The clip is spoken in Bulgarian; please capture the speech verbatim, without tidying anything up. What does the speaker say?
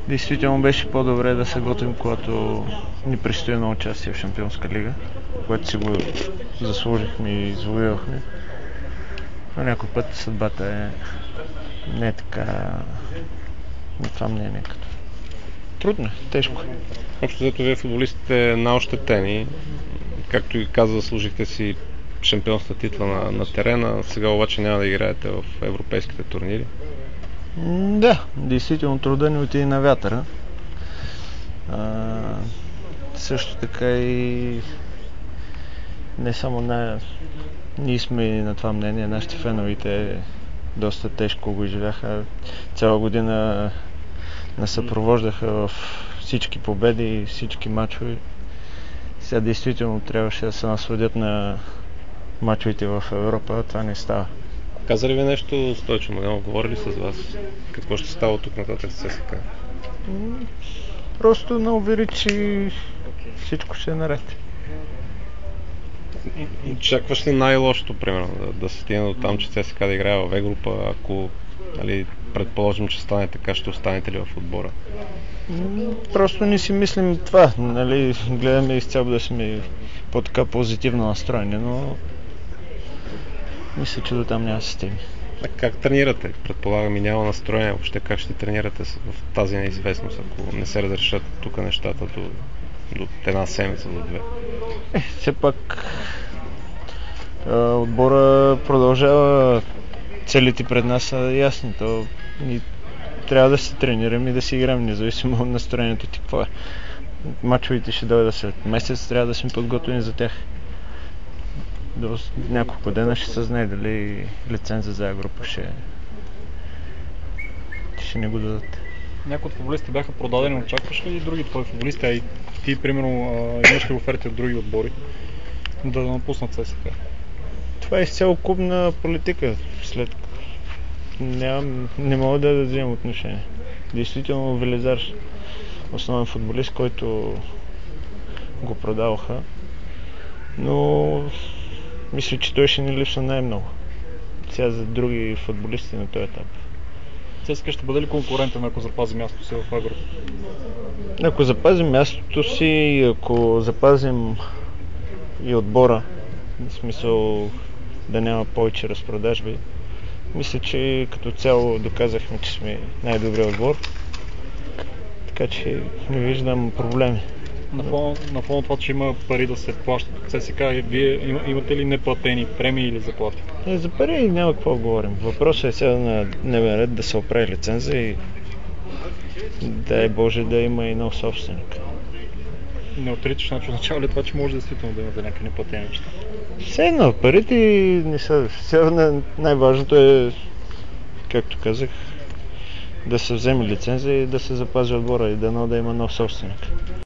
Действително беше по-добре да се готвим, когато ни предстои на участие в Шампионска лига, което си го заслужихме и извоювахме. Но някой път съдбата е не е така на това мнение. Като. Трудно е, тежко. Общо зато вие футболистите най-ощетени, както и каза, заслужихте си шампионска титла на, на терена, сега обаче няма да играете в европейските турнири. Да, действително труда ни отиде на вятъра. А, също така и не само на... Ние сме и на това мнение, нашите феновите доста тежко го изживяха. Цяла година нас съпровождаха в всички победи и всички мачове. Сега действително трябваше да се насладят на мачовете в Европа, това не става. Каза ли ви нещо Стойчо Младенов? Говори ли с вас? Какво ще става тук нататък с ЦСКА? Просто ме увери, че всичко ще е наред. Очакваш ли най-лошото, примерно, да, да се стигне до там, че ЦСКА да играе в E-група, ако нали, предположим, че стане така, ще останете ли в отбора? Просто не си мислим това, нали, гледаме изцяло да сме по-така позитивно настроени, но мисля, че до там няма да се стигне. А как тренирате? Предполагам и няма настроение, въобще как ще тренирате в тази неизвестност, ако не се разрешат тук нещата до, до една седмица, до две? Е, все пак отбора продължава, целите пред нас са ясни, то и трябва да се тренираме и да си играем, независимо от настроението ти какво е. Мачовете ще дойдат след месец, трябва да сме подготвени за тях. До няколко дена ще се знае дали лиценза за E-група ще, ще не го дадат. Някои от футболистите бяха продадени, очакваш ли и други твои футболисти, а и ти, примерно, имаш ли оферти от други отбори да напуснат ЦСКА? Това е изцяло клубна политика. След... Нямам, не мога да вземам отношение. Действително Велизар, основен футболист, който го продаваха, но мисля, че той ще ни липсва най-много. Сега за други футболисти на този етап. ЦСКА ще бъде ли конкурентен, ако запази мястото си в E-група? Ако запазим мястото си, ако запазим и отбора, в смисъл да няма повече разпродажби, мисля, че като цяло доказахме, че сме най-добрият отбор, така че не виждам проблеми. На фона на фона това, че има пари да се плащат от ЦСКА, вие имате ли неплатени премии или заплати? Е, за пари няма какво говорим. Въпросът е сега на дневен ред да се оправи лиценза и дай Боже да има и нов собственик. Не отричаш, значи означава ли това, че може действително да имате някакви неплатени неща? Все едно, парите не са... Сега най-важното е, както казах, да се вземе лиценза и да се запази отбора и дано да има нов собственик.